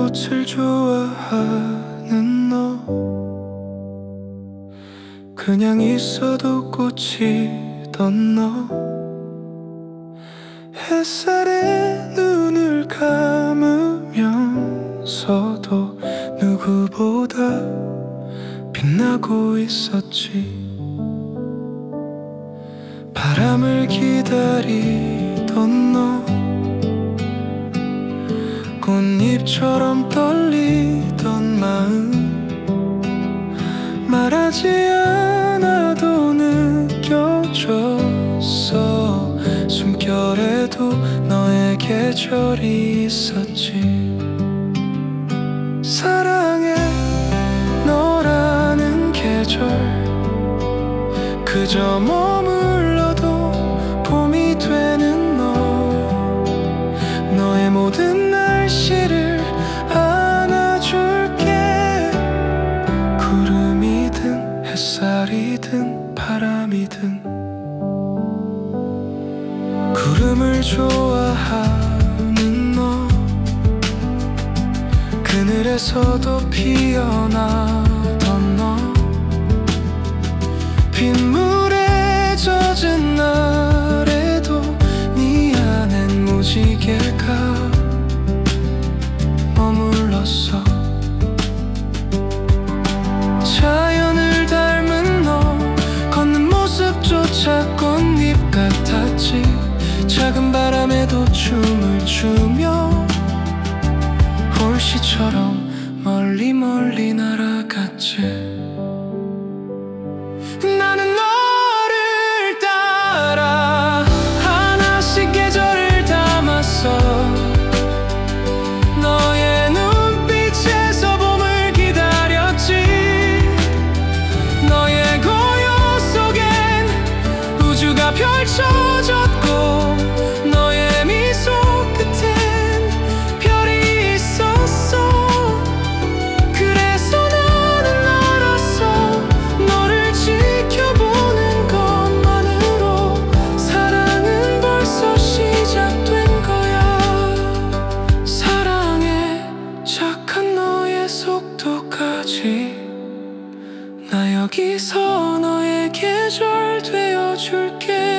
꽃을 좋아하는 너, 그냥 있어도 꽃이던 너, 햇살에 눈을 감으면서도 누구보다 빛나고 있었지. 바람을 기다리던 너, 꽃잎처럼 떨리던 마음, 말하지 않아도 느껴졌어. 숨결에도 너의 계절이 있었지. 사랑해 너라는 계절, 그저 머물러도 봄이 되는 너, 너의 모든 날씨를 안아줄게. 구름이든 햇살이든 바람이든, 구름을 좋아하는 너, 그늘에서도 피어나던 너, 빗물에 젖은 날에도 네 안엔 무지개가 머물렀어. 자연을 닮은 너, 걷는 모습조차 꽃잎 같았지. 작은 바람에도 춤을 추며 홀씨처럼 멀리 멀리 날아갔지. 나는 너를 따라 하나씩 계절을 담았어. 너의 눈빛에서 봄을 기다렸지. 너의 고요 속엔 우주가 펼쳐졌고, 너의 미소 끝엔 별이 있었어. 그래서 나는 알았어. 너를 지켜보는 것만으로 사랑은 벌써 시작된 거야. 사랑해 착한 너의 속도까지. 나 여기서 너의 계절 되어줄게.